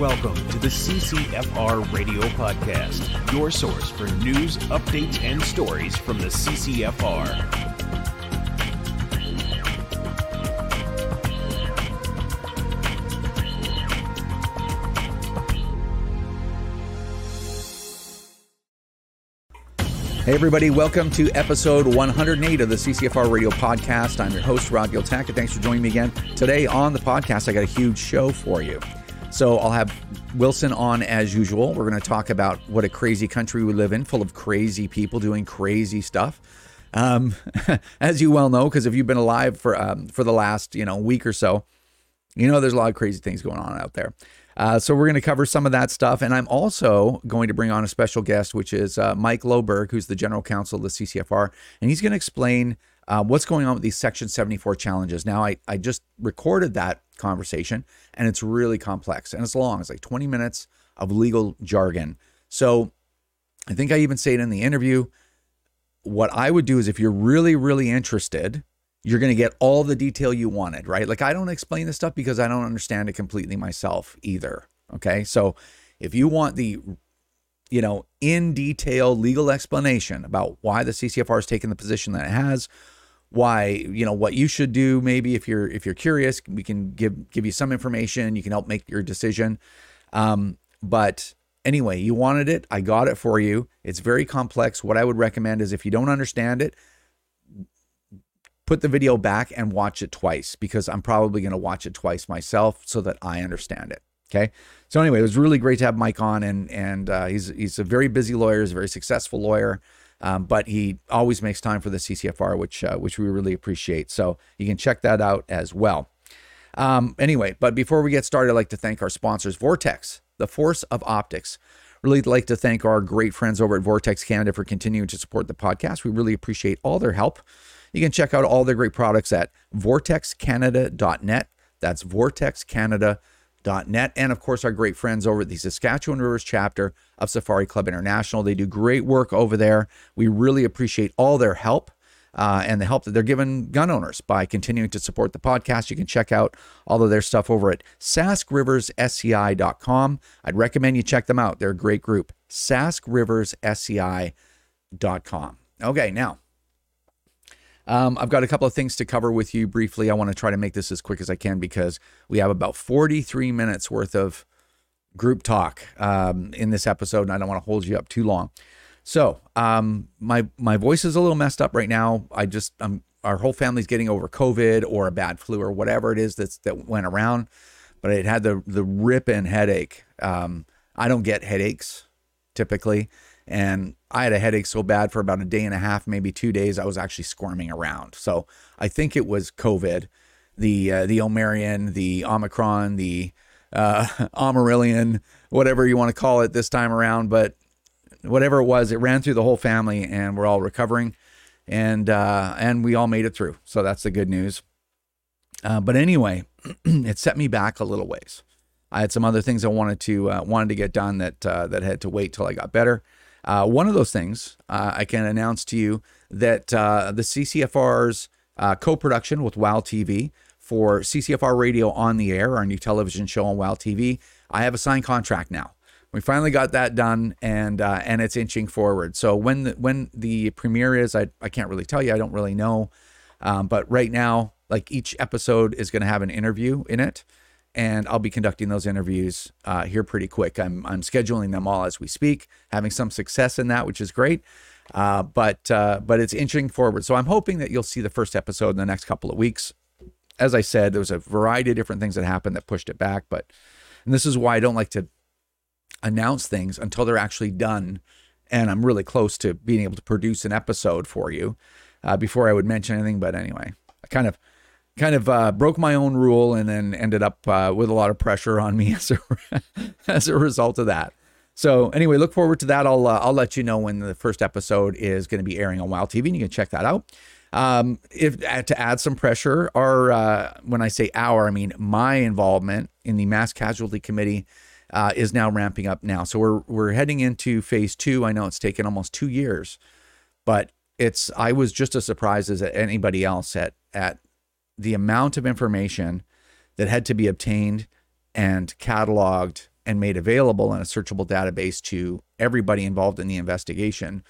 Welcome to the CCFR Radio Podcast, your source for news, updates, and stories from the CCFR. Hey everybody, welcome to episode 108 of the CCFR Radio Podcast. I'm your host, Rod Giltack, and thanks for joining me again. Today on the podcast, I got a huge show for you. So I'll have Wilson on as usual. We're going to talk about what a crazy country we live in, full of crazy people doing crazy stuff. As you well know, because if you've been alive for the last week or so, you know there's a lot of crazy things going on out there. So we're going to cover some of that stuff. And I'm also going to bring on a special guest, which is Mike Loberg, who's the general counsel of the CCFR. And he's going to explain what's going on with these Section 74 challenges. Now, I just recorded that conversation, and it's really complex. And it's long. It's like 20 minutes of legal jargon. So I think I even say it in the interview. What I would do is if you're really, really interested, you're going to get all the detail you wanted, right? Like I don't explain this stuff because I don't understand it completely myself either. Okay. So if you want the, in detail legal explanation about why the CCFR has taken the position that it has, why, what you should do, maybe if you're curious, we can give you some information. You can help make your decision. But anyway, you wanted it. I got it for you. It's very complex. What I would recommend is if you don't understand it, put the video back and watch it twice, because I'm probably going to watch it twice myself so that I understand it. Okay. So anyway, it was really great to have Mike on, and he's a very busy lawyer. He's a very successful lawyer, but he always makes time for the CCFR, which we really appreciate. So you can check that out as well. Anyway, but before we get started, I'd like to thank our sponsors, Vortex, the force of optics. Really like to thank our great friends over at Vortex Canada for continuing to support the podcast. We really appreciate all their help. You can check out all their great products at vortexcanada.net. That's vortexcanada.net. And of course, our great friends over at the Saskatchewan Rivers chapter of Safari Club International. They do great work over there. We really appreciate all their help and the help that they're giving gun owners by continuing to support the podcast. You can check out all of their stuff over at saskriversSCI.com. I'd recommend you check them out. They're a great group. saskriversSCI.com. Okay, now, I've got a couple of things to cover with you briefly. I want to try to make this as quick as I can because we have about 43 minutes worth of group talk in this episode, and I don't want to hold you up too long. So my voice is a little messed up right now. Our whole family's getting over COVID or a bad flu or whatever it is that went around, but it had the ripping headache. I don't get headaches typically. And I had a headache so bad for about a day and a half, maybe 2 days, I was actually squirming around. So I think it was COVID, the Omarion, the Omicron, the Amarillion, whatever you want to call it this time around. But whatever it was, it ran through the whole family, and we're all recovering, and we all made it through. So that's the good news. But anyway, it set me back a little ways. I had some other things I wanted to get done that had to wait till I got better. One of those things, I can announce to you that the CCFR's co-production with WOW TV for CCFR Radio on the Air, our new television show on WOW TV, I have a signed contract now. We finally got that done, and it's inching forward. So when the premiere is, I can't really tell you. I don't really know. But right now, like each episode is going to have an interview in it. And I'll be conducting those interviews here pretty quick. I'm scheduling them all as we speak, having some success in that, which is great. But it's inching forward. So I'm hoping that you'll see the first episode in the next couple of weeks. As I said, there was a variety of different things that happened that pushed it back. And this is why I don't like to announce things until they're actually done. And I'm really close to being able to produce an episode for you before I would mention anything. But anyway, I kind of broke my own rule and then ended up with a lot of pressure on me as a result of that. So anyway, look forward to that. I'll let you know when the first episode is going to be airing on WOW TV, and you can check that out. If to add some pressure, when I say I mean my involvement in the Mass Casualty Committee is now ramping up now. So we're heading into phase 2. I know it's taken almost 2 years, but I was just as surprised as anybody else at the amount of information that had to be obtained and cataloged and made available in a searchable database to everybody involved in the investigation.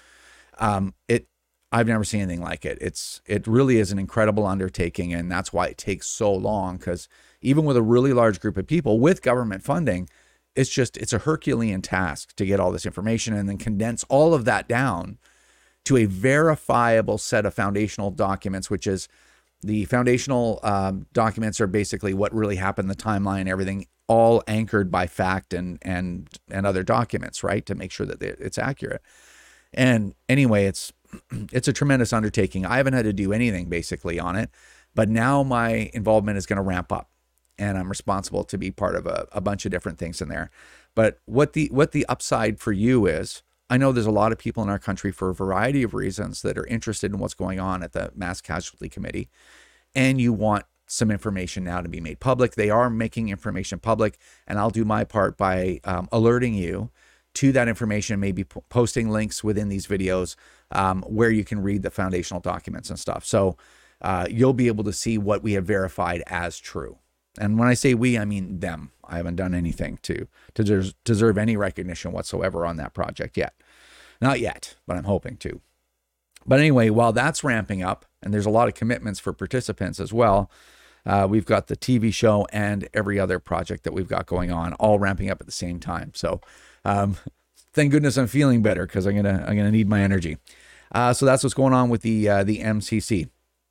I've never seen anything like it. It really is an incredible undertaking, and that's why it takes so long, because even with a really large group of people with government funding, it's a Herculean task to get all this information and then condense all of that down to a verifiable set of foundational documents, which is the foundational documents are basically what really happened, the timeline, everything, all anchored by fact and other documents, right, to make sure that it's accurate. And anyway, it's a tremendous undertaking. I haven't had to do anything basically on it, but now my involvement is going to ramp up, and I'm responsible to be part of a bunch of different things in there. But what the upside for you is, I know there's a lot of people in our country for a variety of reasons that are interested in what's going on at the Mass Casualty Committee, and you want some information now to be made public. They are making information public, and I'll do my part by alerting you to that information, maybe posting links within these videos where you can read the foundational documents and stuff. So you'll be able to see what we have verified as true. And when I say we, I mean them. I haven't done anything to deserve any recognition whatsoever on that project yet. Not yet, but I'm hoping to. But anyway, while that's ramping up, and there's a lot of commitments for participants as well, we've got the TV show and every other project that we've got going on, all ramping up at the same time. So thank goodness I'm feeling better, because I'm gonna need my energy. So that's what's going on with the MCC.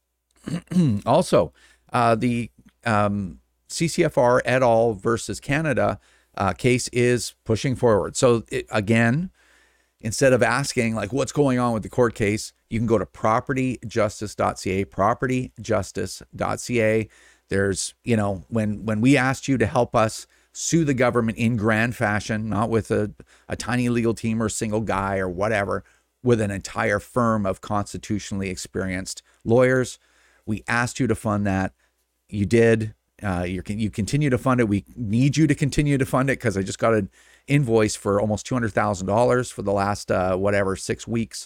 Also, the CCFR et al. Versus Canada case is pushing forward. So again, instead of asking like what's going on with the court case, you can go to propertyjustice.ca, propertyjustice.ca. There's, when we asked you to help us sue the government in grand fashion, not with a tiny legal team or a single guy or whatever, with an entire firm of constitutionally experienced lawyers, we asked you to fund that. You did. You continue to fund it. We need you to continue to fund it, because I just got an invoice for almost $200,000 for the last 6 weeks.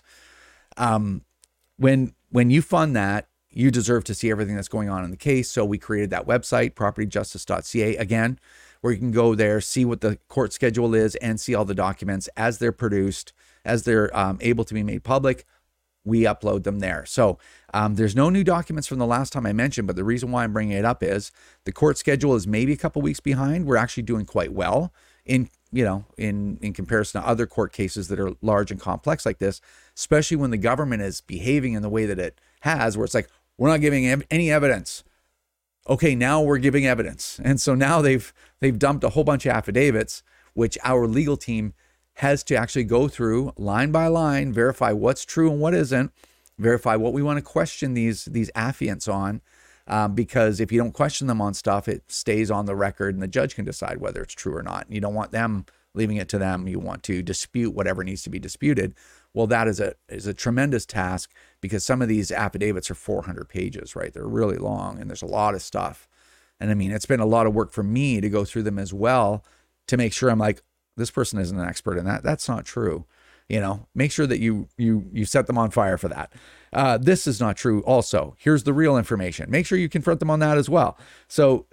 When you fund that, you deserve to see everything that's going on in the case. So we created that website, propertyjustice.ca, again, where you can go there, see what the court schedule is, and see all the documents as they're produced, as they're able to be made public. We upload them there. So there's no new documents from the last time I mentioned, but the reason why I'm bringing it up is the court schedule is maybe a couple weeks behind. We're actually doing quite well in comparison to other court cases that are large and complex like this, especially when the government is behaving in the way that it has, where it's like, we're not giving any evidence. Okay, now we're giving evidence. And so now they've dumped a whole bunch of affidavits, which our legal team has to actually go through line by line, verify what's true and what isn't, verify what we want to question these affiants on, because if you don't question them on stuff, it stays on the record and the judge can decide whether it's true or not. And you don't want them leaving it to them. You want to dispute whatever needs to be disputed. Well, that is a tremendous task, because some of these affidavits are 400 pages, right? They're really long, and there's a lot of stuff. And I mean, it's been a lot of work for me to go through them as well, to make sure I'm like, this person isn't an expert in that. That's not true. Make sure that you set them on fire for that. This is not true. Also, here's the real information. Make sure you confront them on that as well. So,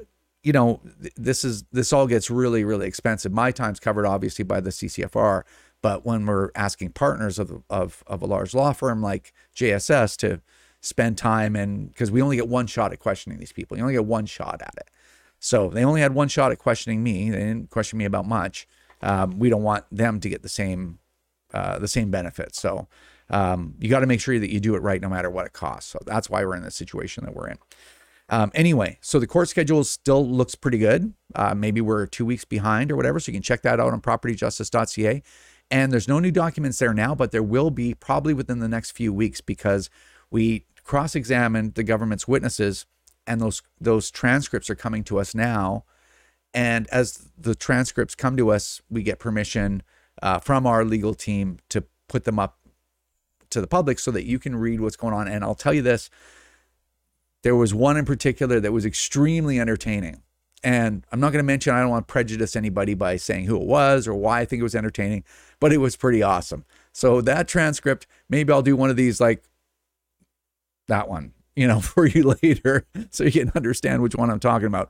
this all gets really, really expensive. My time's covered obviously by the CCFR, but when we're asking partners of a large law firm like JSS to spend time, and because we only get one shot at questioning these people, you only get one shot at it. So they only had one shot at questioning me. They didn't question me about much. We don't want them to get the same benefits. So you got to make sure that you do it right, no matter what it costs. So that's why we're in the situation that we're in. Anyway, so the court schedule still looks pretty good. Maybe we're 2 weeks behind or whatever. So you can check that out on propertyjustice.ca. And there's no new documents there now, but there will be probably within the next few weeks, because we cross-examined the government's witnesses, and those transcripts are coming to us now. And as the transcripts come to us, we get permission from our legal team to put them up to the public so that you can read what's going on. And I'll tell you this, there was one in particular that was extremely entertaining. And I'm not going to mention, I don't want to prejudice anybody by saying who it was or why I think it was entertaining, but it was pretty awesome. So that transcript, maybe I'll do one of these like that one, for you later, so you can understand which one I'm talking about.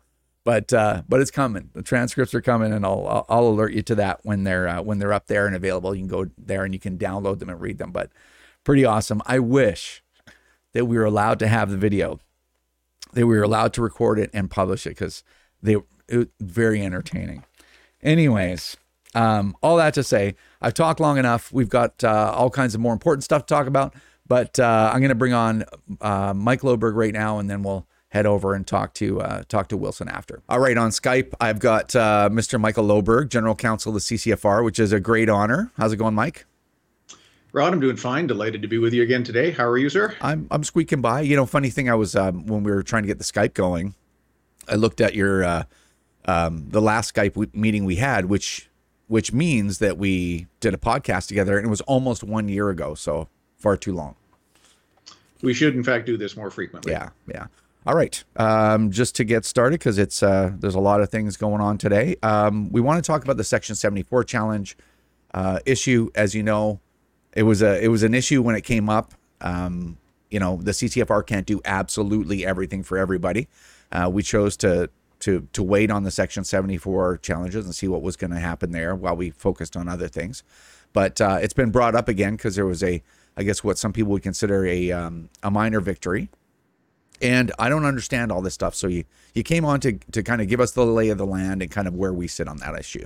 but it's coming. The transcripts are coming, and I'll alert you to that when they're up there and available. You can go there and you can download them and read them. But pretty awesome. I wish that we were allowed to have the video, that we were allowed to record it and publish it, because it was very entertaining. Loanyways, all that to say, I've talked long enough. We've got all kinds of more important stuff to talk about, but I'm going to bring on Mike Loberg right now, and then we'll head over and talk to Wilson after. All right, on Skype, I've got Mr. Michael Loberg, General Counsel of the CCFR, which is a great honor. How's it going, Mike? Rod, I'm doing fine. Delighted to be with you again today. How are you, sir? I'm squeaking by. You know, funny thing, I was when we were trying to get the Skype going, I looked at your the last Skype meeting we had, which means that we did a podcast together, and it was almost 1 year ago, so far too long. We should, in fact, do this more frequently. Yeah. All right. Just to get started, because it's there's a lot of things going on today. We want to talk about the Section 74 challenge issue. As you know, it was an issue when it came up. You know, the CCFR can't do absolutely everything for everybody. We chose to wait on the Section 74 challenges and see what was going to happen there while we focused on other things. But it's been brought up again because there was I guess what some people would consider a minor victory. And I don't understand all this stuff. So you came on to kind of give us the lay of the land and kind of where we sit on that issue.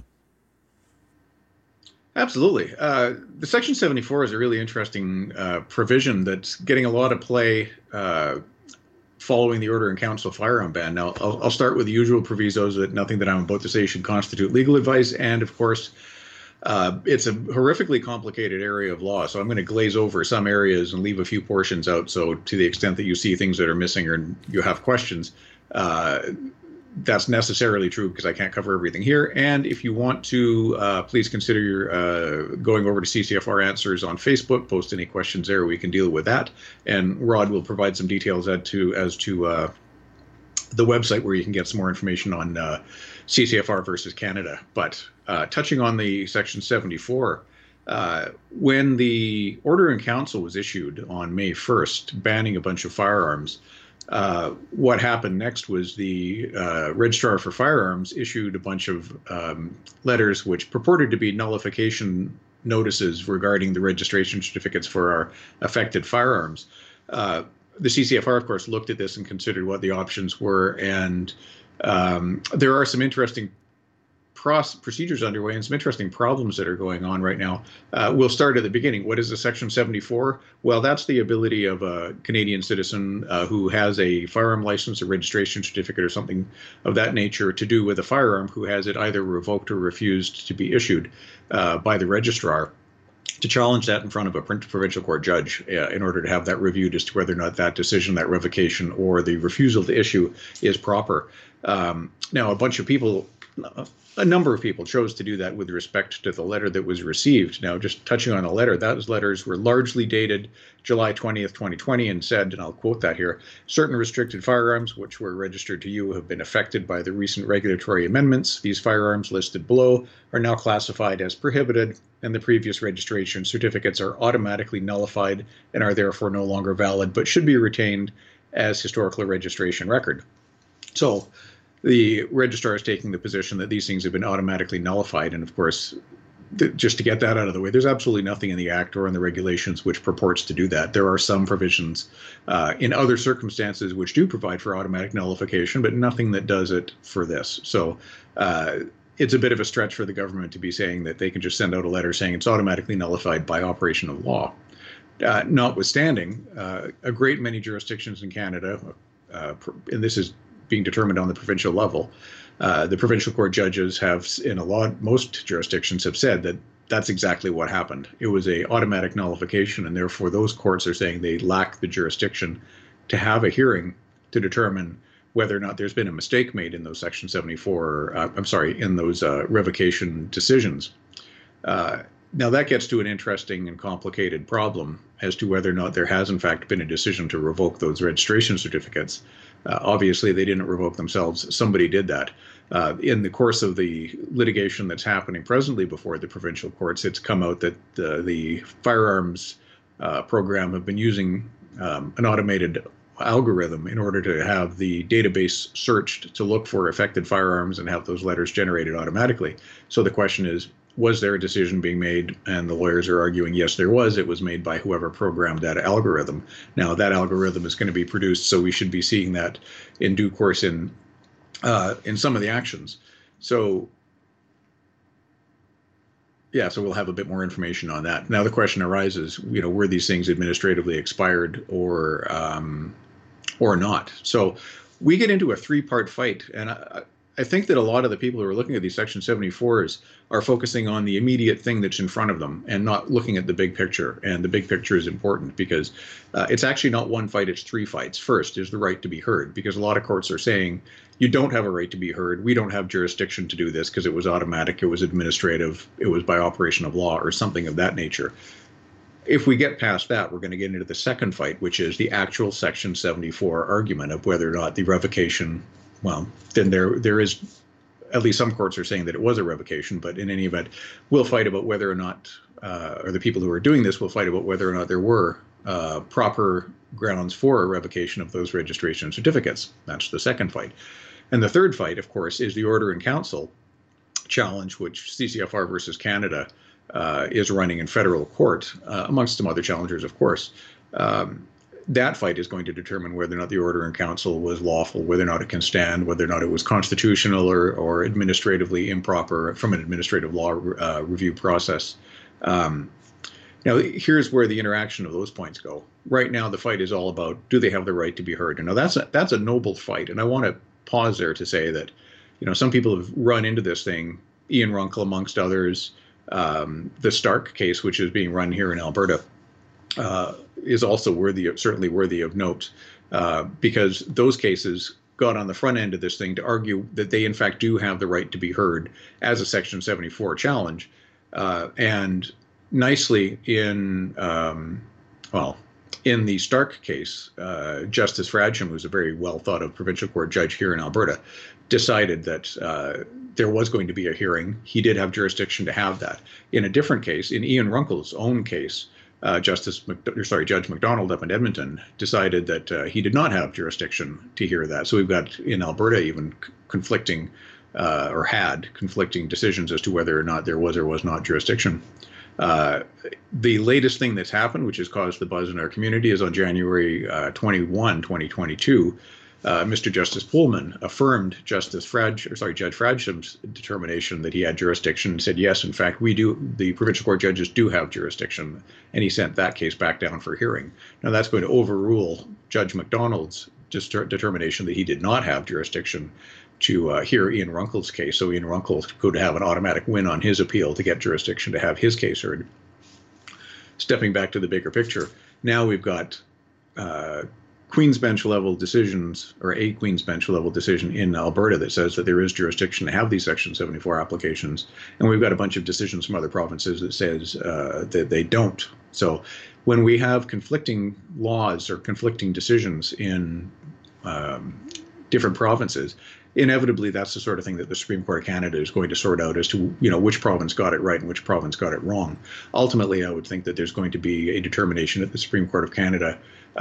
Absolutely. The Section 74 is a really interesting provision that's getting a lot of play following the Order in Council firearm ban. Now, I'll start with the usual provisos that nothing that I'm about to say should constitute legal advice. And of course, it's a horrifically complicated area of law, so I'm going to glaze over some areas and leave a few portions out. So to the extent that you see things that are missing or you have questions, that's necessarily true because I can't cover everything here. And if you want to, please consider going over to CCFR Answers on Facebook, post any questions there, we can deal with that. And Rod will provide some details as to the website where you can get some more information on CCFR versus Canada. But touching on the Section 74, when the Order in Council was issued on May 1st, banning a bunch of firearms, what happened next was the Registrar for Firearms issued a bunch of letters which purported to be nullification notices regarding the registration certificates for our affected firearms. The CCFR, of course, looked at this and considered what the options were, and there are some interesting procedures underway and some interesting problems that are going on right now. We'll start at the beginning. What is a Section 74? Well, that's the ability of a Canadian citizen who has a firearm license, a registration certificate, or something of that nature to do with a firearm who has it either revoked or refused to be issued by the registrar, to challenge that in front of a provincial court judge in order to have that reviewed as to whether or not that decision, that revocation, or the refusal to issue is proper. Now, a number of people chose to do that with respect to the letter that was received. Now, just touching on the letter, those letters were largely dated July 20th, 2020, and said, and I'll quote that here, certain restricted firearms which were registered to you have been affected by the recent regulatory amendments. These firearms listed below are now classified as prohibited, and the previous registration certificates are automatically nullified and are therefore no longer valid, but should be retained as historical registration record. So the registrar is taking the position that these things have been automatically nullified. And of course, just to get that out of the way, there's absolutely nothing in the Act or in the regulations which purports to do that. There are some provisions in other circumstances which do provide for automatic nullification, but nothing that does it for this. So it's a bit of a stretch for the government to be saying that they can just send out a letter saying it's automatically nullified by operation of law. Notwithstanding, a great many jurisdictions in Canada, and this is being determined on the provincial level, the provincial court judges have, most jurisdictions have said that that's exactly what happened. It was a automatic nullification, and therefore those courts are saying they lack the jurisdiction to have a hearing to determine whether or not there's been a mistake made in those Section 74, in those revocation decisions. Now that gets to an interesting and complicated problem as to whether or not there has in fact been a decision to revoke those registration certificates. Obviously, they didn't revoke themselves. Somebody did that. In the course of the litigation that's happening presently before the provincial courts, it's come out that the firearms program have been using an automated algorithm in order to have the database searched to look for affected firearms and have those letters generated automatically. So the question is, was there a decision being made? And the lawyers are arguing, yes, there was. It was made by whoever programmed that algorithm. Now, that algorithm is going to be produced, so we should be seeing that in due course in some of the actions. So, yeah, so we'll have a bit more information on that. Now, the question arises, were these things administratively expired or not? So we get into a three-part fight, and I think that a lot of the people who are looking at these Section 74s are focusing on the immediate thing that's in front of them and not looking at the big picture. And the big picture is important because it's actually not one fight, it's three fights. First is the right to be heard, because a lot of courts are saying, you don't have a right to be heard. We don't have jurisdiction to do this because it was automatic, it was administrative, it was by operation of law or something of that nature. If we get past that, we're going to get into the second fight, which is the actual Section 74 argument of whether or not the revocation, well, then there is, at least some courts are saying that it was a revocation, but in any event, we'll fight about whether or not, or the people who are doing this will fight about whether or not there were proper grounds for a revocation of those registration certificates. That's the second fight. And the third fight, of course, is the Order in Council challenge, which CCFR versus Canada is running in federal court, amongst some other challengers, of course. That fight is going to determine whether or not the Order in Council was lawful, whether or not it can stand, whether or not it was constitutional or administratively improper from an administrative law review process. Now, here's where the interaction of those points go. Right now, the fight is all about, do they have the right to be heard? And now that's a noble fight. And I want to pause there to say that, some people have run into this thing, Ian Runkle amongst others. The Stark case, which is being run here in Alberta, is also certainly worthy of note, because those cases got on the front end of this thing to argue that they in fact do have the right to be heard as a Section 74 challenge. And nicely in the Stark case, Justice Fradsham, who's a very well thought of provincial court judge here in Alberta, decided that there was going to be a hearing. He did have jurisdiction to have that. In a different case, in Ian Runkle's own case, Judge McDonald up in Edmonton decided that he did not have jurisdiction to hear that. So we've got in Alberta even conflicting decisions as to whether or not there was or was not jurisdiction. The latest thing that's happened, which has caused the buzz in our community, is on January 21, 2022, Mr. Justice Pullman affirmed Judge Fradsham's determination that he had jurisdiction and said, yes, in fact, the provincial court judges do have jurisdiction, and he sent that case back down for hearing. Now, that's going to overrule Judge McDonald's determination that he did not have jurisdiction to hear Ian Runkle's case, so Ian Runkle could have an automatic win on his appeal to get jurisdiction to have his case heard. Stepping back to the bigger picture, now we've got Queen's Bench level decisions, or a Queen's Bench level decision in Alberta that says that there is jurisdiction to have these Section 74 applications, and we've got a bunch of decisions from other provinces that says that they don't. So when we have conflicting laws or conflicting decisions in different provinces, inevitably that's the sort of thing that the Supreme Court of Canada is going to sort out as to which province got it right and which province got it wrong. Ultimately, I would think that there's going to be a determination at the Supreme Court of Canada.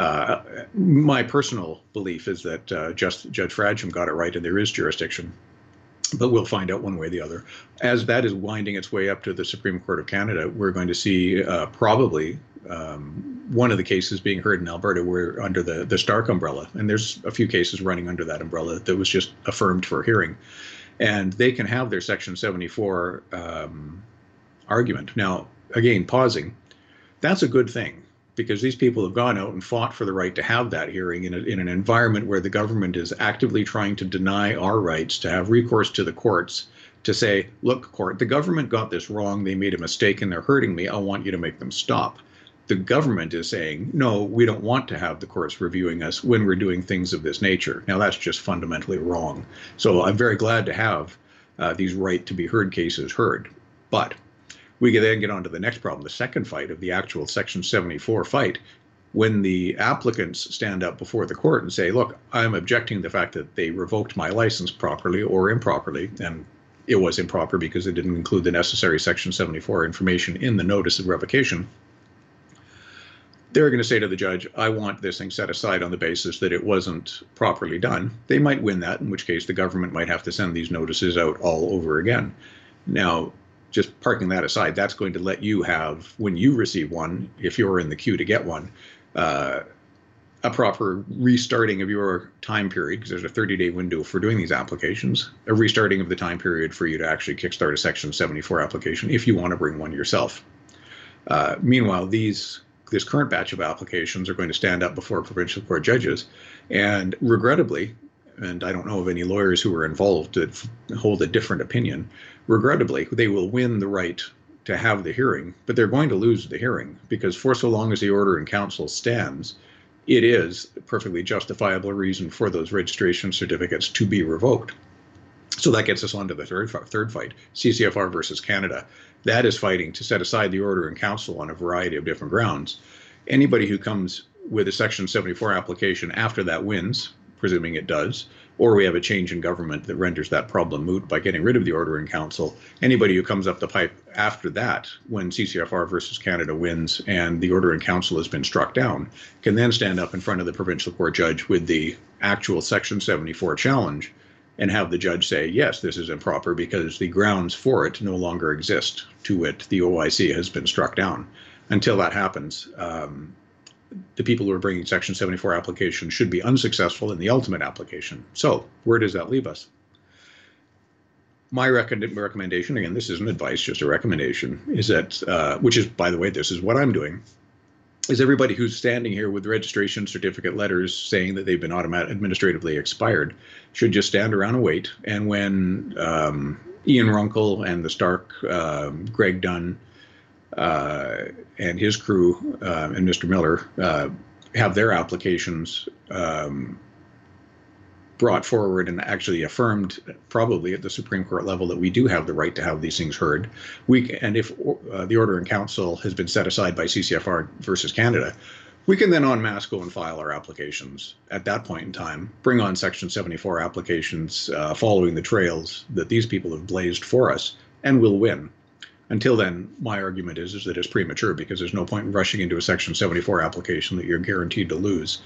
My personal belief is that Judge Fradsham got it right and there is jurisdiction, but we'll find out one way or the other. As that is winding its way up to the Supreme Court of Canada, we're going to see probably one of the cases being heard in Alberta were under the Stark umbrella, and there's a few cases running under that umbrella that was just affirmed for hearing, and they can have their Section 74 argument. Now, again, pausing, that's a good thing, because these people have gone out and fought for the right to have that hearing in an environment where the government is actively trying to deny our rights to have recourse to the courts to say, look, court, the government got this wrong, they made a mistake and they're hurting me, I want you to make them stop. The government is saying, no, we don't want to have the courts reviewing us when we're doing things of this nature. Now, that's just fundamentally wrong. So I'm very glad to have these right to be heard cases heard. But we can then get on to the next problem, the second fight of the actual Section 74 fight, when the applicants stand up before the court and say, look, I'm objecting to the fact that they revoked my license properly or improperly, and it was improper because it didn't include the necessary Section 74 information in the notice of revocation. they're going to say to the judge, I want this thing set aside on the basis that it wasn't properly done. They might win that, in which case the government might have to send these notices out all over again. Now, just parking that aside, that's going to let you have, when you receive one, if you're in the queue to get one, a proper restarting of your time period, because there's a 30-day window for doing these applications, a restarting of the time period for you to actually kickstart a Section 74 application if you want to bring one yourself. Meanwhile, this current batch of applications are going to stand up before provincial court judges, and regrettably, and I don't know of any lawyers who are involved that hold a different opinion, regrettably, they will win the right to have the hearing, but they're going to lose the hearing, because for so long as the order in council stands, it is a perfectly justifiable reason for those registration certificates to be revoked. So that gets us on to the third fight, CCFR versus Canada. That is fighting to set aside the order in council on a variety of different grounds. Anybody who comes with a Section 74 application after that wins, presuming it does, or we have a change in government that renders that problem moot by getting rid of the order in council. Anybody who comes up the pipe after that, when CCFR versus Canada wins and the order in council has been struck down, can then stand up in front of the provincial court judge with the actual Section 74 challenge and have the judge say, yes, this is improper because the grounds for it no longer exist. To wit, the OIC has been struck down. Until that happens, the people who are bringing Section 74 applications should be unsuccessful in the ultimate application. So where does that leave us? My recommendation, again, this isn't advice, just a recommendation, is that, which is, by the way, this is what I'm doing, is everybody who's standing here with registration certificate letters saying that they've been administratively expired should just stand around and wait. And when Ian Runkle and the Stark, Greg Dunn, and his crew and Mr. Miller have their applications brought forward and actually affirmed, probably at the Supreme Court level, that we do have the right to have these things heard. And if the order in council has been set aside by CCFR versus Canada, we can then en masse go and file our applications at that point in time, bring on Section 74 applications following the trails that these people have blazed for us, and we'll win. Until then, my argument is that it's premature, because there's no point in rushing into a Section 74 application that you're guaranteed to lose.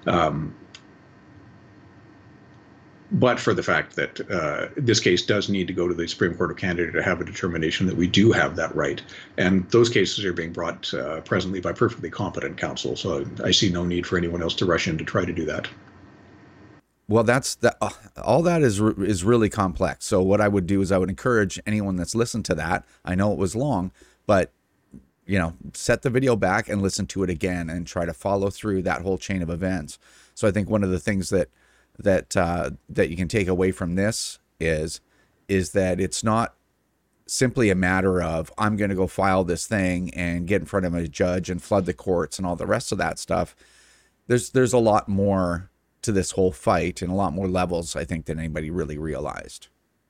But for the fact that this case does need to go to the Supreme Court of Canada to have a determination that we do have that right. And those cases are being brought presently by perfectly competent counsel. So I see no need for anyone else to rush in to try to do that. Well, all that is really complex. So what I would do is I would encourage anyone that's listened to that. I know it was long, but set the video back and listen to it again and try to follow through that whole chain of events. So I think one of the things that you can take away from this is that it's not simply a matter of, I'm going to go file this thing and get in front of a judge and flood the courts and all the rest of that stuff. There's a lot more to this whole fight, and a lot more levels, I think, than anybody really realized.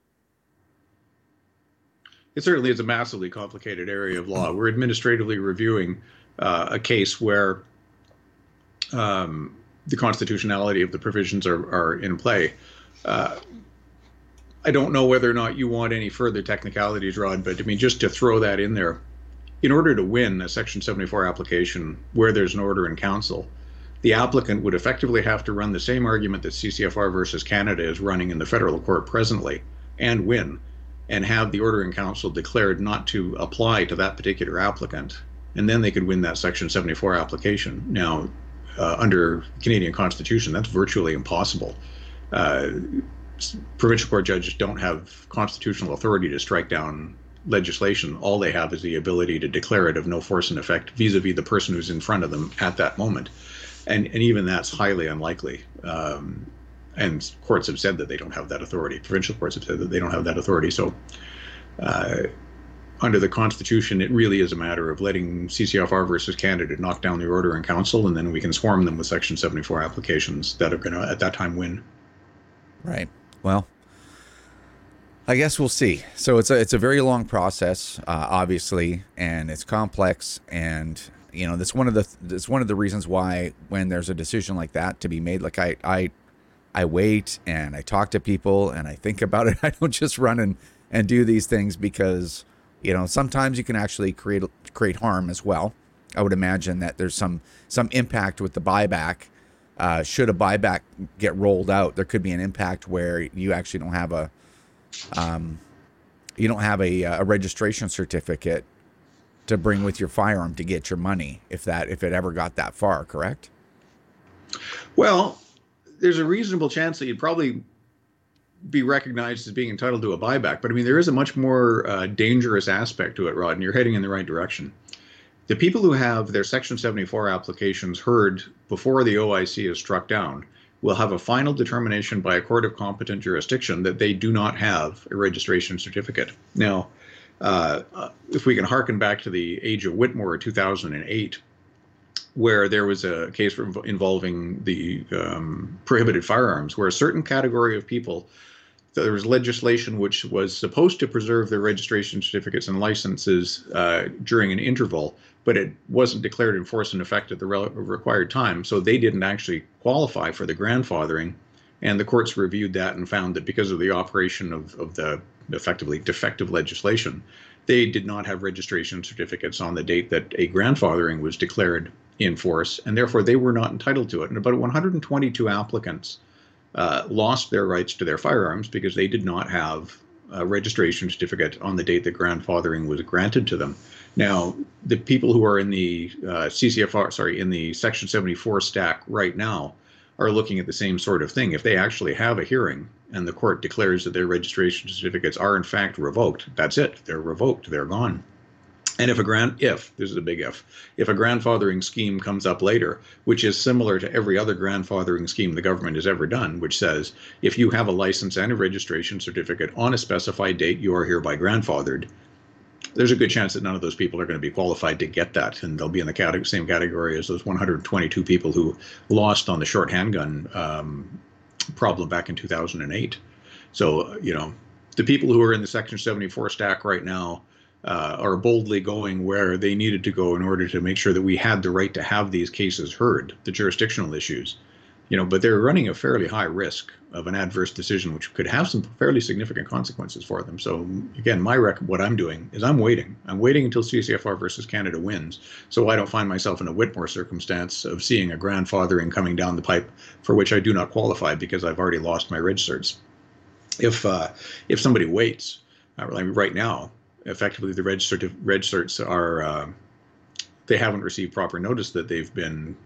It certainly is a massively complicated area of law. We're administratively reviewing a case where the constitutionality of the provisions are in play. I don't know whether or not you want any further technicalities, Rod, but I mean, just to throw that in there, in order to win a Section 74 application where there's an order in council, the applicant would effectively have to run the same argument that CCFR versus Canada is running in the federal court presently and win, and have the order in council declared not to apply to that particular applicant. And then they could win that Section 74 application. Now, under Canadian Constitution, that's virtually impossible. Provincial court judges don't have constitutional authority to strike down legislation. All they have is the ability to declare it of no force and effect vis-a-vis the person who's in front of them at that moment. And even that's highly unlikely. And courts have said that they don't have that authority. Provincial courts have said that they don't have that authority. So under the Constitution, it really is a matter of letting CCFR versus Canada knock down the order in council, and then we can swarm them with Section 74 applications that are going to, at that time, win. Right. Well, I guess we'll see. So it's a very long process, obviously, and it's complex, and that's one of the reasons why when there's a decision like that to be made, like I wait and I talk to people and I think about it. I don't just run and do these things because sometimes you can actually create harm as well. I would imagine that there's some impact with the buyback. Should a buyback get rolled out, there could be an impact where you actually don't have a registration certificate to bring with your firearm to get your money if it ever got that far, correct? Well, there's a reasonable chance that you'd probably be recognized as being entitled to a buyback. But I mean, there is a much more dangerous aspect to it, Rod, and you're heading in the right direction. The people who have their Section 74 applications heard before the OIC is struck down will have a final determination by a court of competent jurisdiction that they do not have a registration certificate. Now, if we can harken back to the age of Whitmore, 2008, where there was a case involving the prohibited firearms, where a certain category of people, there was legislation which was supposed to preserve their registration certificates and licenses during an interval, but it wasn't declared in force and effect at the required time, so they didn't actually qualify for the grandfathering. And the courts reviewed that and found that because of the operation of the effectively defective legislation, they did not have registration certificates on the date that a grandfathering was declared in force, and therefore they were not entitled to it. And about 122 applicants lost their rights to their firearms because they did not have a registration certificate on the date that grandfathering was granted to them. Now, the people who are in the in the Section 74 stack right now are looking at the same sort of thing. If they actually have a hearing and the court declares that their registration certificates are in fact revoked, that's it. They're revoked. They're gone. And if a grandfathering scheme comes up later, which is similar to every other grandfathering scheme the government has ever done, which says if you have a license and a registration certificate on a specified date, you are hereby grandfathered, there's a good chance that none of those people are going to be qualified to get that, and they'll be in the same category as those 122 people who lost on the short handgun problem back in 2008. So, the people who are in the Section 74 stack right now are boldly going where they needed to go in order to make sure that we had the right to have these cases heard, the jurisdictional issues. But they're running a fairly high risk of an adverse decision, which could have some fairly significant consequences for them. So again, what I'm doing is I'm waiting. I'm waiting until CCFR versus Canada wins, so I don't find myself in a Whitmore circumstance of seeing a grandfathering coming down the pipe for which I do not qualify because I've already lost my reg certs. If somebody waits, right now, effectively the reg certs are they haven't received proper notice that they've been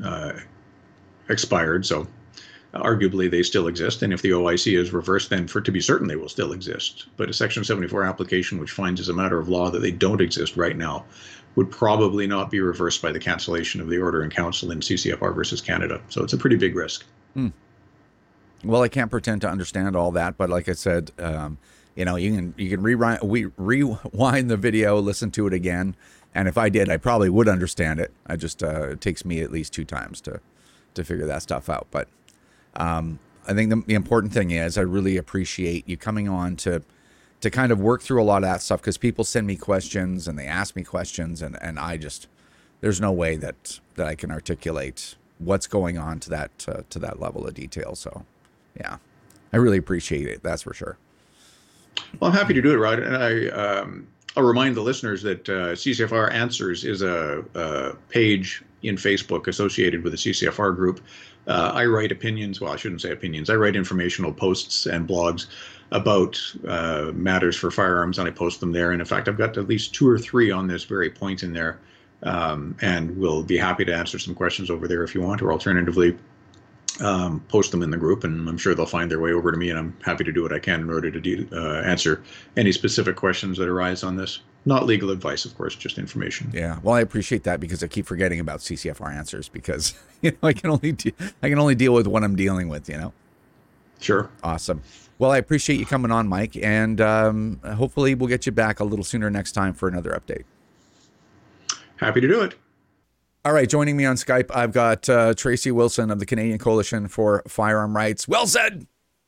expired, so arguably they still exist, and if the OIC is reversed, then to be certain they will still exist. But a Section 74 application which finds as a matter of law that they don't exist right now would probably not be reversed by the cancellation of the order in council in CCFR versus Canada. So it's a pretty big risk. Well, I can't pretend to understand all that, but like I said, you can rewind the video, listen to it again, and if I did, I probably would understand it. I just it takes me at least 2 times to figure that stuff out. But I think the important thing is I really appreciate you coming on to kind of work through a lot of that stuff, because people send me questions and they ask me questions, and I just, there's no way that I can articulate what's going on to that level of detail. So yeah, I really appreciate it. That's for sure. Well, I'm happy to do it, Rod. And I'll remind the listeners that CCFR Answers is a page in Facebook associated with the CCFR group. I write opinions. Well, I shouldn't say opinions. I write informational posts and blogs about matters for firearms, and I post them there. And in fact, I've got at least 2 or 3 on this very point in there. And we'll be happy to answer some questions over there if you want, or alternatively, post them in the group, and I'm sure they'll find their way over to me, and I'm happy to do what I can in order to answer any specific questions that arise on this. Not legal advice, of course, just information. Yeah, well, I appreciate that, because I keep forgetting about CCFR Answers, because I can only deal with what I'm dealing with. Sure. Awesome. Well, I appreciate you coming on, Mike, and hopefully we'll get you back a little sooner next time for another update. Happy to do it. All right, joining me on Skype, I've got Tracy Wilson of the Canadian Coalition for Firearm Rights. Well said.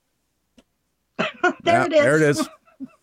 There it is.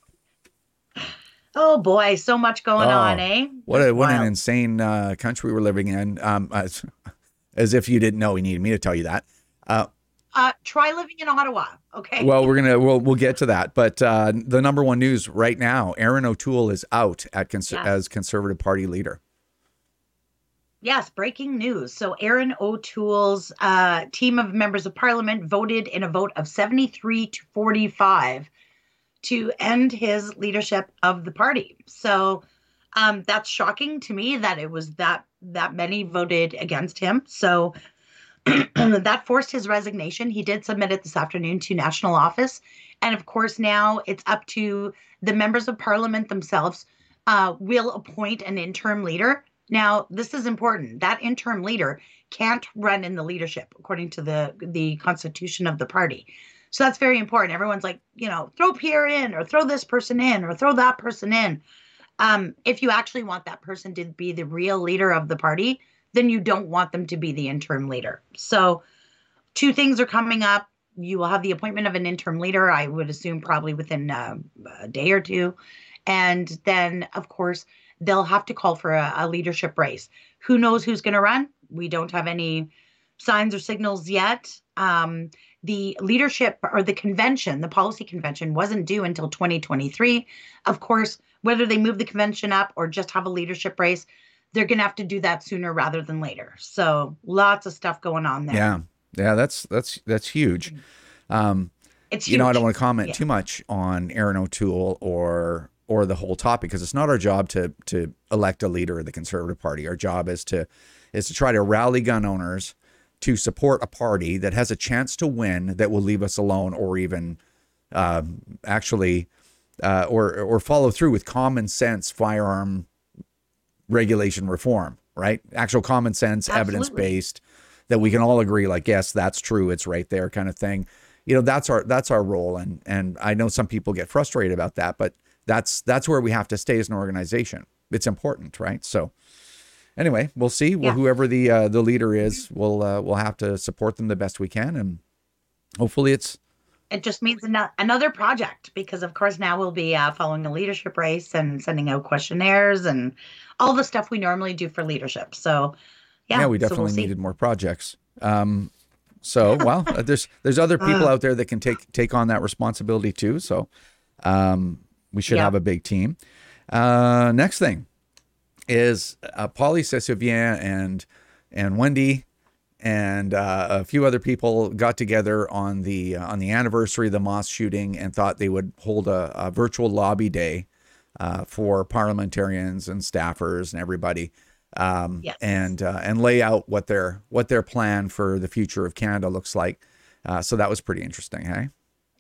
Oh boy, so much going on, eh? What an insane country we're living in. As if you didn't know, we needed me to tell you that. Try living in Ottawa, okay? Well, we'll get to that. But the number one news right now: Erin O'Toole is out as Conservative Party leader. Yes, breaking news. So Aaron O'Toole's team of members of parliament voted in a vote of 73 to 45 to end his leadership of the party. So that's shocking to me that it was that many voted against him. So that forced his resignation. He did submit it this afternoon to national office. And of course, now it's up to the members of parliament themselves will appoint an interim leader. Now, this is important. That interim leader can't run in the leadership according to the constitution of the party. So that's very important. Everyone's like, throw Pierre in or throw this person in or throw that person in. If you actually want that person to be the real leader of the party, then you don't want them to be the interim leader. So two things are coming up. You will have the appointment of an interim leader, I would assume probably within a day or two. And then, of course, they'll have to call for a leadership race. Who knows who's going to run? We don't have any signs or signals yet. The leadership or the convention, the policy convention, wasn't due until 2023. Of course, whether they move the convention up or just have a leadership race, they're going to have to do that sooner rather than later. So lots of stuff going on there. Yeah, that's huge. It's huge. I don't want to comment too much on Aaron O'Toole or the whole topic, because it's not our job to elect a leader of the Conservative Party. Our job is to try to rally gun owners to support a party that has a chance to win, that will leave us alone, or even or follow through with common sense firearm regulation reform, right? Actual common sense, evidence-based, that we can all agree, like, yes, that's true, it's right there, kind of thing. That's our role. And I know some people get frustrated about that, but that's where we have to stay as an organization. It's important, right? So anyway, we'll see. Well, whoever the leader is, we'll have to support them the best we can, and hopefully it just means another project, because of course now we'll be following a leadership race and sending out questionnaires and all the stuff we normally do for leadership. So we definitely needed more projects. Well, there's other people out there that can take on that responsibility too. So we should have a big team. Next thing is Polly Sessevien and Wendy and a few other people got together on the anniversary of the mosque shooting and thought they would hold a virtual lobby day for parliamentarians and staffers and everybody, and lay out what their plan for the future of Canada looks like. So that was pretty interesting, hey?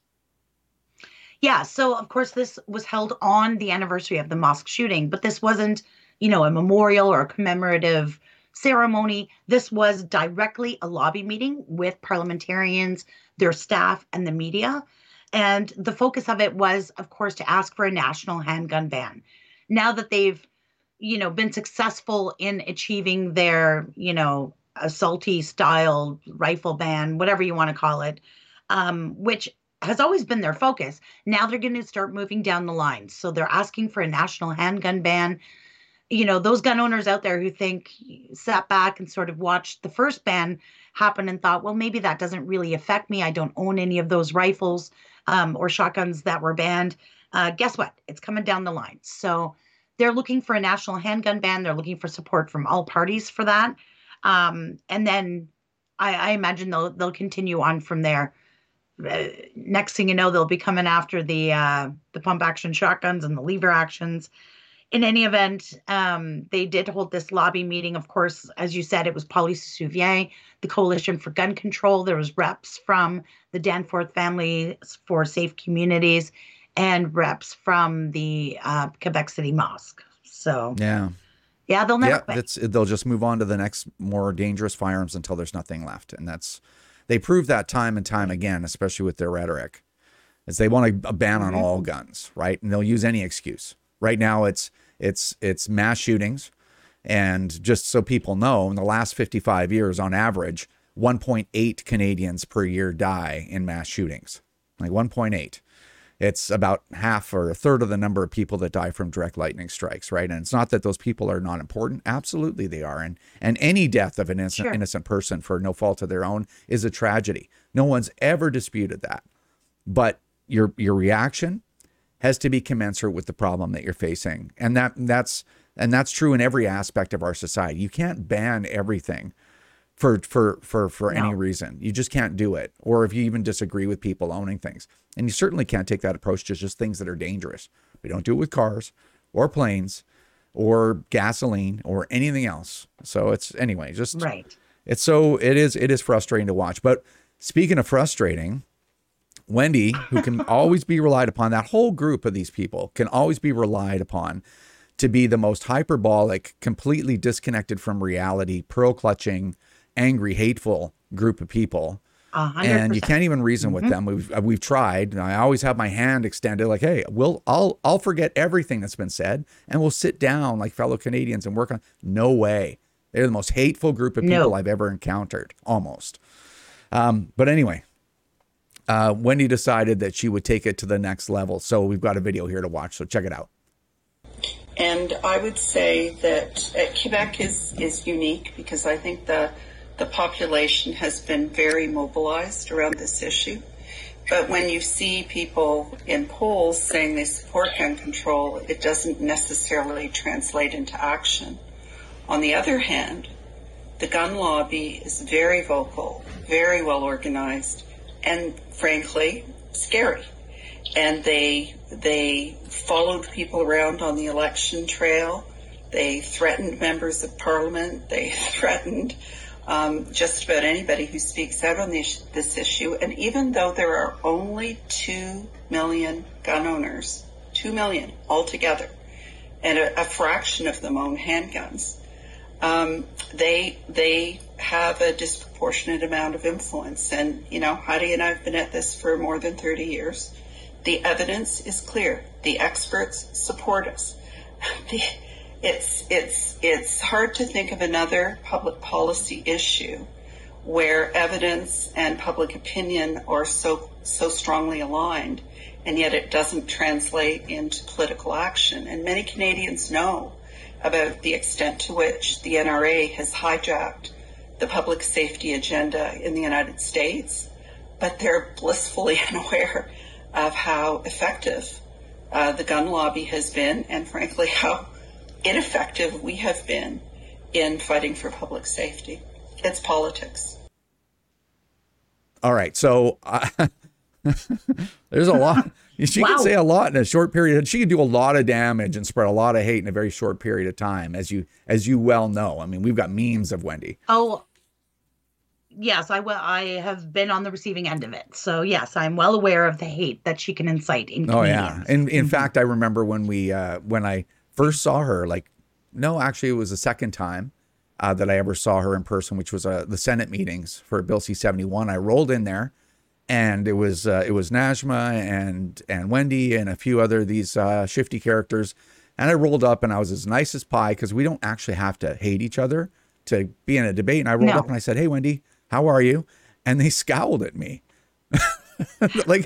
Yeah, so of course this was held on the anniversary of the mosque shooting, but this wasn't, a memorial or a commemorative ceremony. This was directly a lobby meeting with parliamentarians, their staff, and the media. And the focus of it was, of course, to ask for a national handgun ban. Now that they've, been successful in achieving their, assaulty style rifle ban, whatever you want to call it, which has always been their focus. Now they're going to start moving down the line. So they're asking for a national handgun ban. Those gun owners out there who sat back and sort of watched the first ban happen and thought, well, maybe that doesn't really affect me. I don't own any of those rifles or shotguns that were banned. Guess what? It's coming down the line. So they're looking for a national handgun ban. They're looking for support from all parties for that. And then I imagine they'll continue on from there. Next thing you know, they'll be coming after the pump action shotguns and the lever actions. In any event, they did hold this lobby meeting. Of course, as you said, it was Polly Sessevien, the Coalition for Gun Control. There was reps from the Danforth Family for Safe Communities and reps from the Quebec City Mosque. So they'll never quit. They'll just move on to the next more dangerous firearms until there's nothing left. And they prove that time and time again, especially with their rhetoric, is they want a ban on all guns, right? And they'll use any excuse. Right now, it's mass shootings, and just so people know, in the last 55 years, on average, 1.8 Canadians per year die in mass shootings. Like 1.8. It's about half or a third of the number of people that die from direct lightning strikes, right? And it's not that those people are not important. Absolutely, they are. And any death of an innocent person for no fault of their own is a tragedy. No one's ever disputed that. But your reaction has to be commensurate with the problem that you're facing. And that's true in every aspect of our society. You can't ban everything for any reason. You just can't do it. Or if you even disagree with people owning things. And you certainly can't take that approach to just things that are dangerous. We don't do it with cars or planes or gasoline or anything else. So it's anyway, just right. It is frustrating to watch. But speaking of frustrating, Wendy, who can always be relied upon, that whole group of these people can always be relied upon to be the most hyperbolic, completely disconnected from reality, pearl clutching, angry, hateful group of people. 100%. And you can't even reason with them. We've tried. I always have my hand extended, like, hey, I'll forget everything that's been said, and we'll sit down like fellow Canadians and work on. No way. They're the most hateful group of people I've ever encountered, almost. But anyway, Wendy decided that she would take it to the next level. So we've got a video here to watch. So check it out. And I would say that Quebec is unique because I think the population has been very mobilized around this issue. But when you see people in polls saying they support gun control, it doesn't necessarily translate into action. On the other hand, the gun lobby is very vocal, very well organized, and frankly, scary. And they followed people around on the election trail. They threatened members of parliament. They threatened just about anybody who speaks out on this issue. And even though there are only 2 million gun owners, 2 million altogether, and a fraction of them own handguns, they have a disproportionate amount of influence. And, you know, Heidi and I have been at this for more than 30 years. The evidence is clear. The experts support us. It's hard to think of another public policy issue where evidence and public opinion are so strongly aligned, and yet it doesn't translate into political action. And many Canadians know about the extent to which the NRA has hijacked the public safety agenda in the United States, but they're blissfully unaware of how effective the gun lobby has been, and frankly, how ineffective we have been in fighting for public safety. It's politics. All right. So there's a lot. She can say a lot in a short period. She can do a lot of damage and spread a lot of hate in a very short period of time, as you well know. I mean, we've got memes of Wendy. Oh, yes, I have been on the receiving end of it. So yes, I'm well aware of the hate that she can incite in Canadians. Oh yeah, and in fact, I remember when I first saw her. Actually, it was the second time that I ever saw her in person, which was the Senate meetings for Bill C-71. I rolled in there, and it was Najma and Wendy and a few other these shifty characters, and I rolled up and I was as nice as pie because we don't actually have to hate each other to be in a debate. And I rolled up and I said, "Hey, Wendy, how are you?" And they scowled at me. It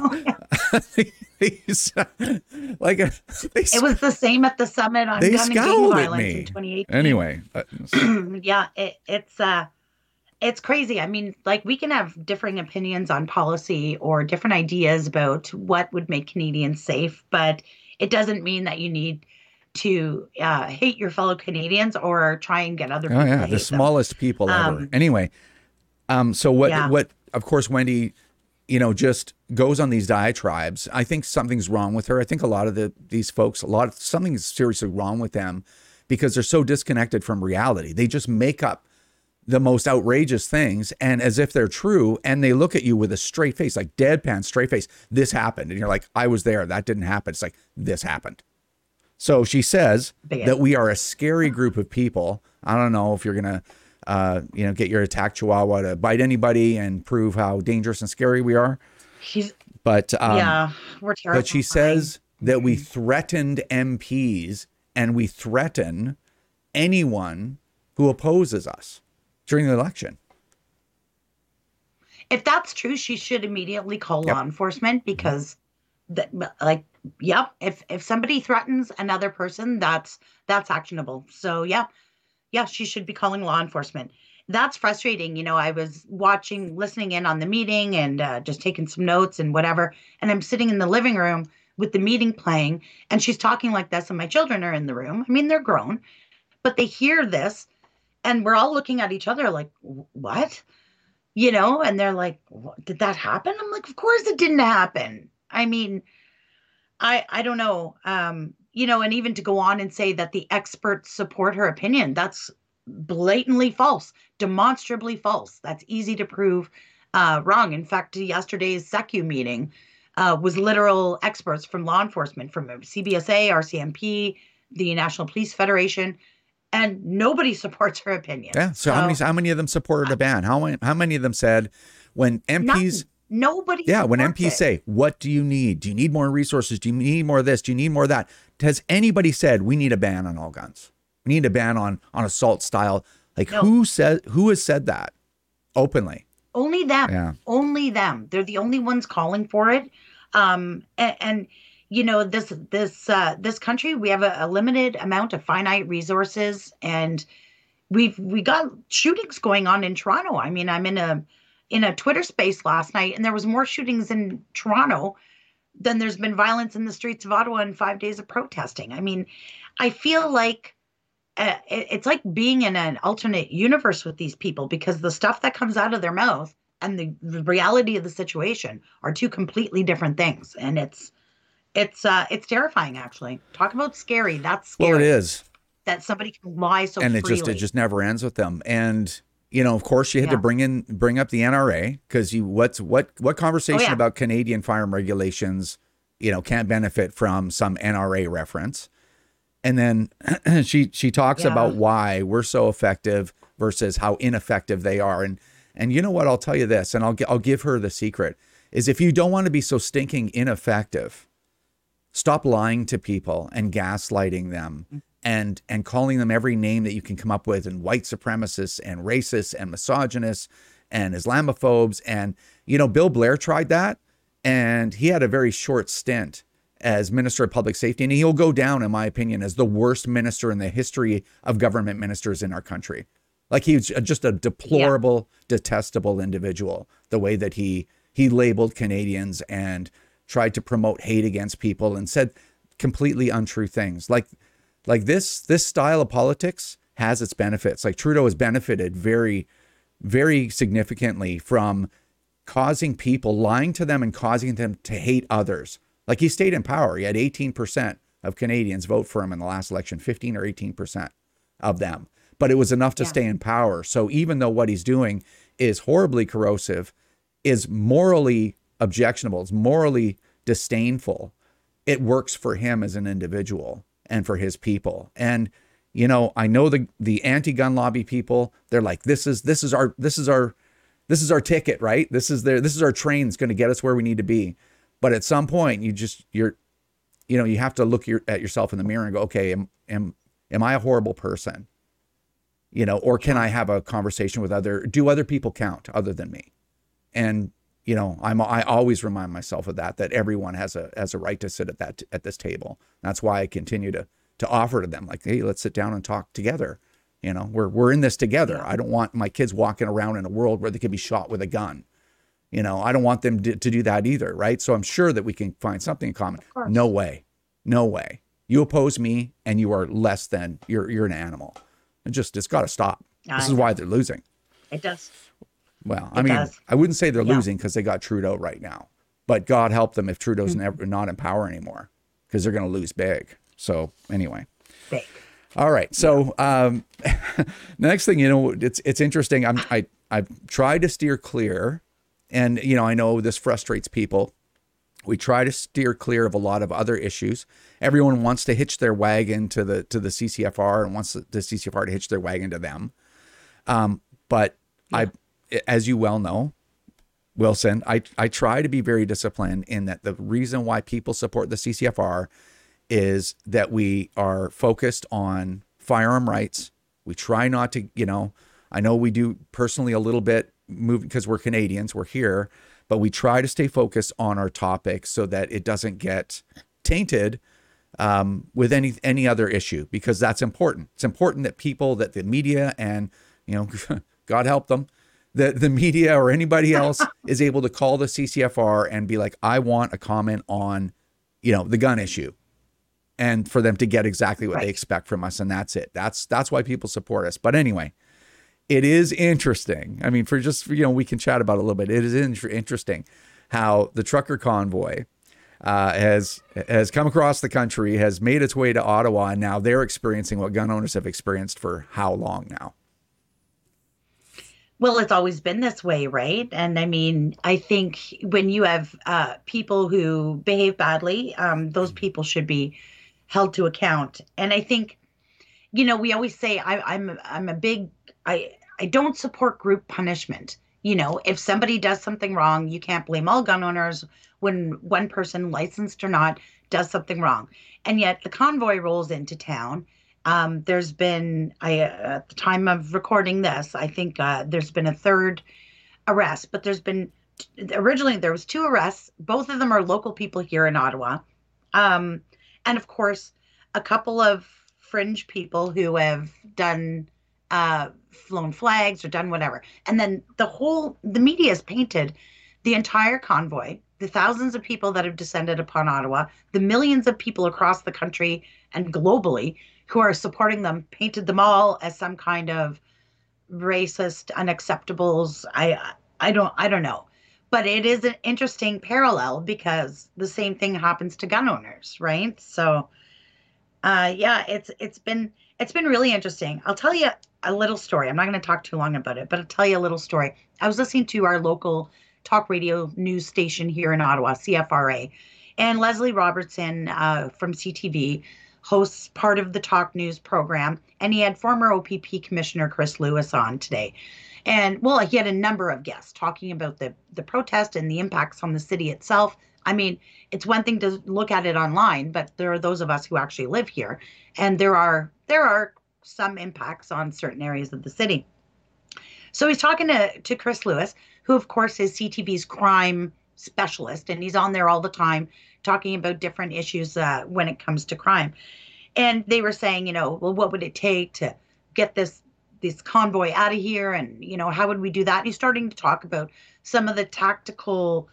was the same at the summit on gun and gang violence in 2018. Anyway, yeah, it's crazy. I mean, like, we can have differing opinions on policy or different ideas about what would make Canadians safe, but it doesn't mean that you need to hate your fellow Canadians or try and get other people to hate the smallest them. people ever. Anyway, so what of course, Wendy, just goes on these diatribes. I think something's wrong with her. I think a lot of these folks, something's seriously wrong with them because they're so disconnected from reality. They just make up the most outrageous things and as if they're true, and they look at you with a straight face, like deadpan straight face. This happened. And you're like, I was there. That didn't happen. It's like, this happened. So she says that we are a scary group of people. I don't know if you're going to get your attack chihuahua to bite anybody and prove how dangerous and scary we are. We're terrible. But she says that we threatened MPs and we threaten anyone who opposes us during the election. If that's true, she should immediately call law enforcement because if somebody threatens another person, that's actionable. So she should be calling law enforcement. That's frustrating. I was listening in on the meeting and just taking some notes and whatever. And I'm sitting in the living room with the meeting playing, and she's talking like this, and my children are in the room. I mean, they're grown, but they hear this, and we're all looking at each other like, what? And they're like, did that happen? I'm like, of course it didn't happen. I mean, I don't know. And even to go on and say that the experts support her opinion, that's blatantly false, demonstrably false. That's easy to prove wrong. In fact, yesterday's SECU meeting was literal experts from law enforcement, from CBSA, RCMP, the National Police Federation, and nobody supports her opinion. Yeah. So how many of them supported a ban? How many of them said when MPs? Nobody. Yeah. When MPs say, what do you need? Do you need more resources? Do you need more of this? Do you need more of that? Has anybody said we need a ban on all guns? We need a ban on assault style. Like No. who has said that openly? Only them. Yeah. Only them. They're the only ones calling for it. This country, we have a limited amount of finite resources, and we got shootings going on in Toronto. I mean, I'm in a Twitter space last night, and there was more shootings in Toronto than there's been violence in the streets of Ottawa in 5 days of protesting. I mean, I feel like it's like being in an alternate universe with these people, because the stuff that comes out of their mouth and the reality of the situation are two completely different things. And it's terrifying, actually. Talk about scary. That's scary. Well, it is. That somebody can lie so And freely. it just never ends with them. And of course, you had to bring up the NRA, because what conversation about Canadian firearm regulations, can't benefit from some NRA reference. And then she talks about why we're so effective versus how ineffective they are. And you know what? I'll tell you this, and I'll give her the secret, is if you don't want to be so stinking ineffective, stop lying to people and gaslighting them and calling them every name that you can come up with, and white supremacists and racists and misogynists and Islamophobes. And, Bill Blair tried that, and he had a very short stint as Minister of Public Safety, and he'll go down, in my opinion, as the worst minister in the history of government ministers in our country. Like, he was just a deplorable, detestable individual, the way that he labeled Canadians and tried to promote hate against people and said completely untrue things. Like this style of politics has its benefits. Like, Trudeau has benefited very, very significantly from causing people, lying to them and causing them to hate others. Like, he stayed in power. He had 18% of Canadians vote for him in the last election, 15 or 18% of them. But it was enough to stay in power. So even though what he's doing is horribly corrosive, is morally objectionable, it's morally disdainful, it works for him as an individual and for his people. And, I know the anti-gun lobby people, they're like, this is our ticket, right? This is our train that's going to get us where we need to be. But at some point, you have to look at yourself in the mirror and go, okay, am I a horrible person? Or can I have a conversation with do other people count other than me? And, I always remind myself of that everyone has a right to sit at this table. That's why I continue to offer to them, like, hey, let's sit down and talk together. We're in this together. I don't want my kids walking around in a world where they could be shot with a gun. I don't want them to do that either, right? So I'm sure that we can find something in common. No way. You oppose me and you are less than, you're an animal. It's got to stop. This is why they're losing. It does. Well, I wouldn't say they're losing because they got Trudeau right now, but God help them if Trudeau's not in power anymore, because they're going to lose big. So anyway. Big. All right. So the next thing, it's interesting. I've tried to steer clear. And, I know this frustrates people. We try to steer clear of a lot of other issues. Everyone wants to hitch their wagon to the CCFR and wants the CCFR to hitch their wagon to them. But as you well know, Wilson, I try to be very disciplined in that the reason why people support the CCFR is that we are focused on firearm rights. We try not to, I know we do personally a little bit, moving because we're Canadians, we're here, but we try to stay focused on our topic so that it doesn't get tainted with any other issue, because that's important. It's important that that the media and, God help them, that the media or anybody else is able to call the CCFR and be like, I want a comment on the gun issue, and for them to get exactly what Right. they expect from us. And that's it. That's why people support us. But anyway, it is interesting. I mean, we can chat about it a little bit. It is interesting how the trucker convoy has come across the country, has made its way to Ottawa, and now they're experiencing what gun owners have experienced for how long now? Well, it's always been this way, right? And I mean, I think when you have people who behave badly, those people should be held to account. And I think, we always say I don't support group punishment. If somebody does something wrong, you can't blame all gun owners when one person, licensed or not, does something wrong. And yet the convoy rolls into town. There's been, at the time of recording this, I think there's been a third arrest, but originally there was 2 arrests. Both of them are local people here in Ottawa. And of course, a couple of fringe people who have done, flown flags or done whatever. And then the media has painted the entire convoy, the thousands of people that have descended upon Ottawa, the millions of people across the country and globally who are supporting them, painted them all as some kind of racist unacceptables. I don't know. But it is an interesting parallel because the same thing happens to gun owners, right? So it's been really interesting. I'll tell you a little story. I'm not going to talk too long about it, but I'll tell you a little story. I was listening to our local talk radio news station here in Ottawa, CFRA, and Leslie Robertson from CTV hosts part of the talk news program, and he had former OPP Commissioner Chris Lewis on today. And he had a number of guests talking about the protest and the impacts on the city itself. I mean, it's one thing to look at it online, but there are those of us who actually live here, and there are some impacts on certain areas of the city. So he's talking to Chris Lewis, who of course is CTV's crime specialist, and he's on there all the time talking about different issues when it comes to crime. And they were saying, well, what would it take to get this convoy out of here? And, how would we do that? And he's starting to talk about some of the tactical,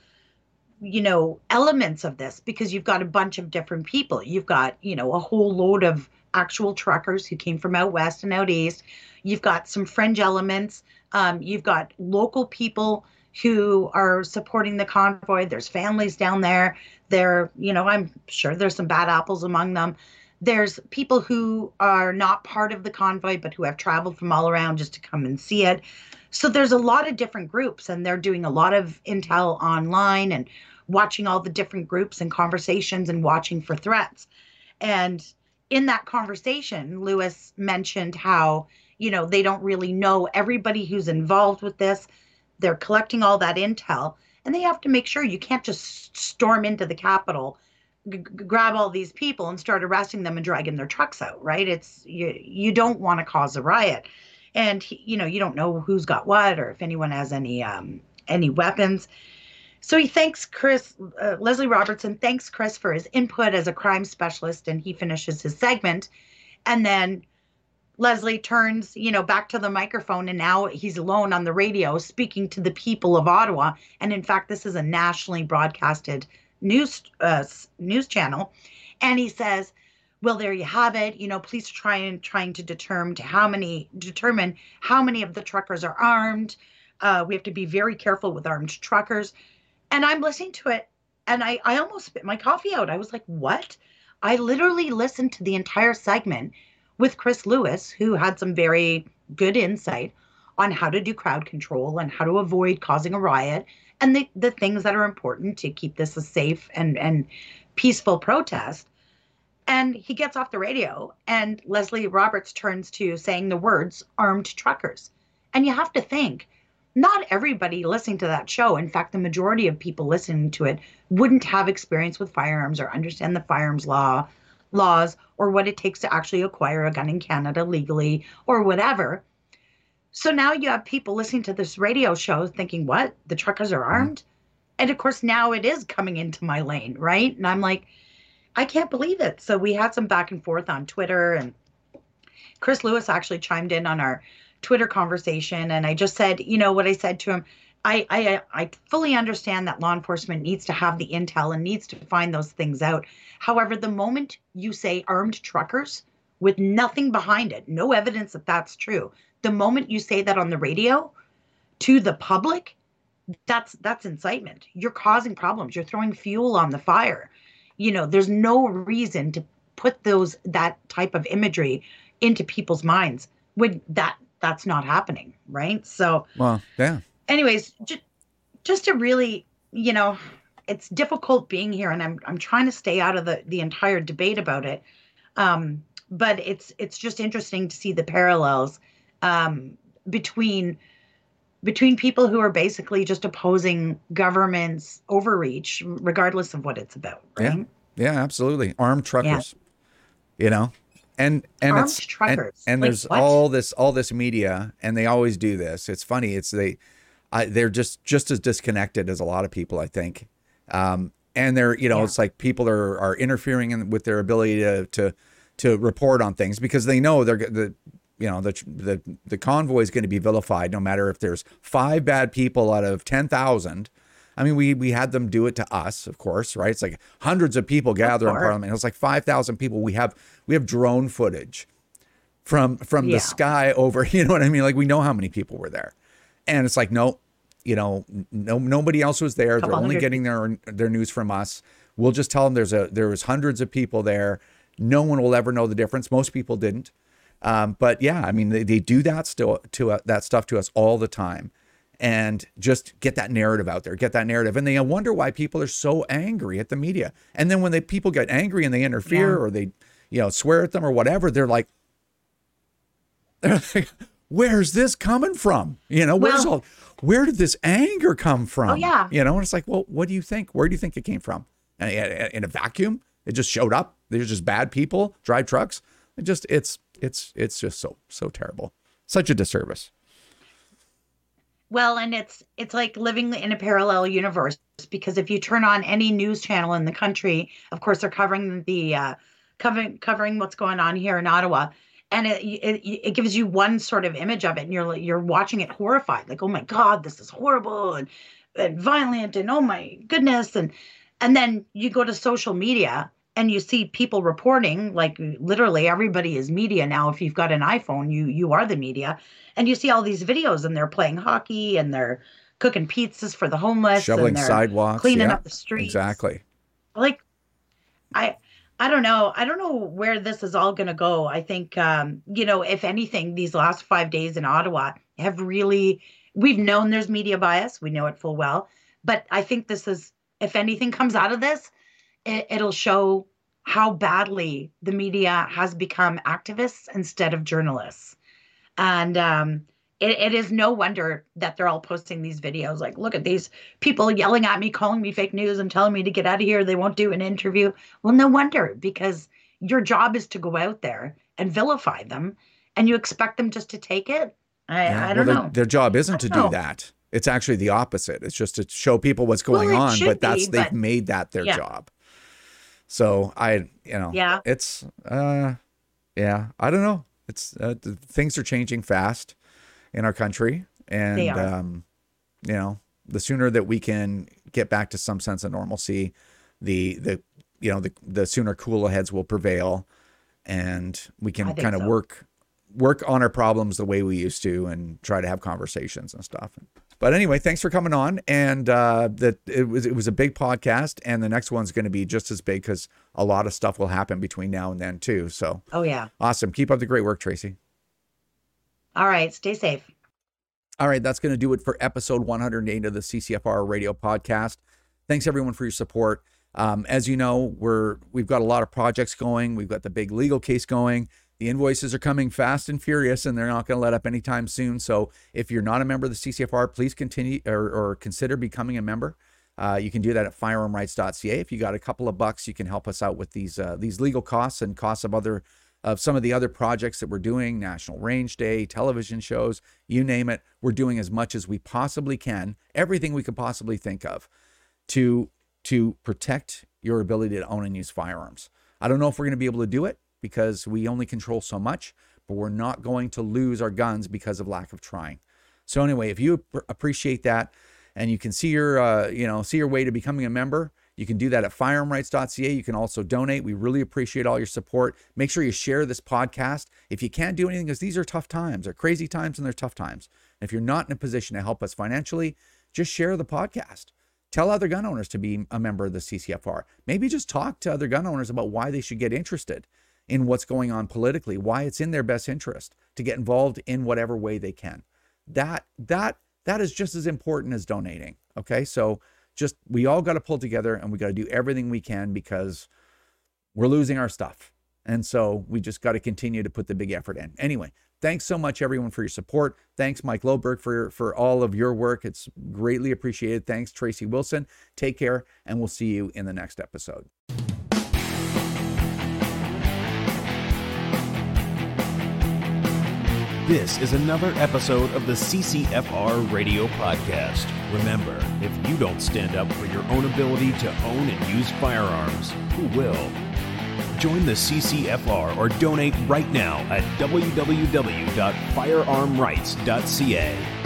elements of this, because you've got a bunch of different people. You've got, a whole load of actual truckers who came from out west and out east. You've got some fringe elements. You've got local people who are supporting the convoy. There's families down there. I'm sure there's some bad apples among them. There's people who are not part of the convoy, but who have traveled from all around just to come and see it. So there's a lot of different groups, and they're doing a lot of intel online and watching all the different groups and conversations and watching for threats. And in that conversation, Lewis mentioned how, they don't really know everybody who's involved with this. They're collecting all that intel, and they have to make sure you can't just storm into the Capitol, grab all these people and start arresting them and dragging their trucks out, right? It's you don't want to cause a riot. And, you don't know who's got what or if anyone has any weapons. So he thanks Chris, Leslie Robertson thanks Chris for his input as a crime specialist, and he finishes his segment. And then Leslie turns, back to the microphone, and now he's alone on the radio speaking to the people of Ottawa. And in fact, this is a nationally broadcasted news channel. And he says, well, there you have it. Police are trying to determine how many of the truckers are armed. We have to be very careful with armed truckers. And I'm listening to it, and I almost spit my coffee out. I was like, what? I literally listened to the entire segment with Chris Lewis, who had some very good insight on how to do crowd control and how to avoid causing a riot and the things that are important to keep this a safe and peaceful protest. And he gets off the radio, and Leslie Roberts turns to saying the words armed truckers. And you have to think, not everybody listening to that show, in fact, the majority of people listening to it, wouldn't have experience with firearms or understand the firearms laws or what it takes to actually acquire a gun in Canada legally or whatever. So now you have people listening to this radio show thinking, what? The truckers are armed? And of course, now it is coming into my lane, right? And I'm like, I can't believe it. So we had some back and forth on Twitter, and Chris Lewis actually chimed in on our Twitter conversation. And I just said, what I said to him, I fully understand that law enforcement needs to have the intel and needs to find those things out. However, the moment you say armed truckers with nothing behind it, no evidence that that's true, the moment you say that on the radio to the public, that's incitement. You're causing problems. You're throwing fuel on the fire. There's no reason to put that type of imagery into people's minds when that's not happening, right? So, well, yeah. Anyways, just to really, it's difficult being here, and I'm trying to stay out of the entire debate about it. But it's just interesting to see the parallels between people who are basically just opposing government's overreach, regardless of what it's about. Right? Yeah, absolutely. Armed truckers, and armed it's truckers. And there's what? all this media, and they always do this. It's funny. They're just as disconnected as a lot of people, I think. And they're, it's like people are interfering with their ability to report on things because they know the convoy is going to be vilified no matter if there's 5 bad people out of 10,000. I mean, we had them do it to us, of course, right? It's like hundreds of people gather in Parliament. It was like 5,000 people. We have drone footage from the sky over, you know what I mean? Like we know how many people were there. And it's like, no, nobody else was there. They're only getting their news from us. We'll just tell them there was hundreds of people there. No one will ever know the difference. Most people didn't. But yeah, I mean, they do that that stuff to us all the time, and just get that narrative out there, and they wonder why people are so angry at the media. And then when people get angry and they interfere or they, swear at them or whatever, they're like, where's this coming from? Where did this anger come from? Oh, yeah. And it's like, well, what do you think? Where do you think it came from? In a vacuum? It just showed up. There's just bad people drive trucks. It's just so terrible. Such a disservice. Well, and it's like living in a parallel universe, because if you turn on any news channel in the country, of course they're covering covering what's going on here in Ottawa, and it gives you one sort of image of it, and you're watching it horrified, like, oh my God, this is horrible and violent, and oh my goodness, and then you go to social media and you see people reporting, like literally everybody is media now. If you've got an iPhone, you are the media. And you see all these videos, and they're playing hockey, and they're cooking pizzas for the homeless, shoveling and they're sidewalks, cleaning up the streets. Exactly. Like, I don't know. I don't know where this is all going to go. I think, if anything, these last 5 days in Ottawa have really, we've known there's media bias. We know it full well. But I think this is, if anything comes out of this, it'll show how badly the media has become activists instead of journalists. And it is no wonder that they're all posting these videos. Like, look at these people yelling at me, calling me fake news and telling me to get out of here. They won't do an interview. Well, no wonder, because your job is to go out there and vilify them, and you expect them just to take it. I don't know. Their job isn't to do that. It's actually the opposite. It's just to show people what's going on, but they've made that their job. So it's, I don't know. It's things are changing fast in our country, and the sooner that we can get back to some sense of normalcy, the sooner cooler heads will prevail, and we can kind of work on our problems the way we used to, and try to have conversations and stuff. But anyway, thanks for coming on, and it was a big podcast, and the next one's going to be just as big, because a lot of stuff will happen between now and then too. So, awesome! Keep up the great work, Tracy. All right, stay safe. All right, that's going to do it for episode 108 of the CCFR Radio Podcast. Thanks everyone for your support. As you know, we've got a lot of projects going. We've got the big legal case going. The invoices are coming fast and furious, and they're not going to let up anytime soon. So if you're not a member of the CCFR, please continue or consider becoming a member. You can do that at firearmrights.ca. If you got a couple of bucks, you can help us out with these legal costs and costs of some of the other projects that we're doing, National Range Day, television shows, you name it. We're doing as much as we possibly can, everything we could possibly think of to protect your ability to own and use firearms. I don't know if we're going to be able to do it, because we only control so much, but we're not going to lose our guns because of lack of trying. So anyway, if you appreciate that and you can see your way to becoming a member, you can do that at firearmrights.ca. You can also donate. We really appreciate all your support. Make sure you share this podcast. If you can't do anything, because these are tough times, they're crazy times and they're tough times. And if you're not in a position to help us financially, just share the podcast. Tell other gun owners to be a member of the CCFR. Maybe just talk to other gun owners about why they should get interested in what's going on politically, why it's in their best interest to get involved in whatever way they can. That is just as important as donating. Okay, so we all got to pull together and we got to do everything we can because we're losing our stuff. And so we just got to continue to put the big effort in. Anyway, thanks so much, everyone, for your support. Thanks, Mike Loberg, for all of your work. It's greatly appreciated. Thanks, Tracy Wilson. Take care, and we'll see you in the next episode. This is another episode of the CCFR Radio Podcast. Remember, if you don't stand up for your own ability to own and use firearms, who will? Join the CCFR or donate right now at www.firearmrights.ca.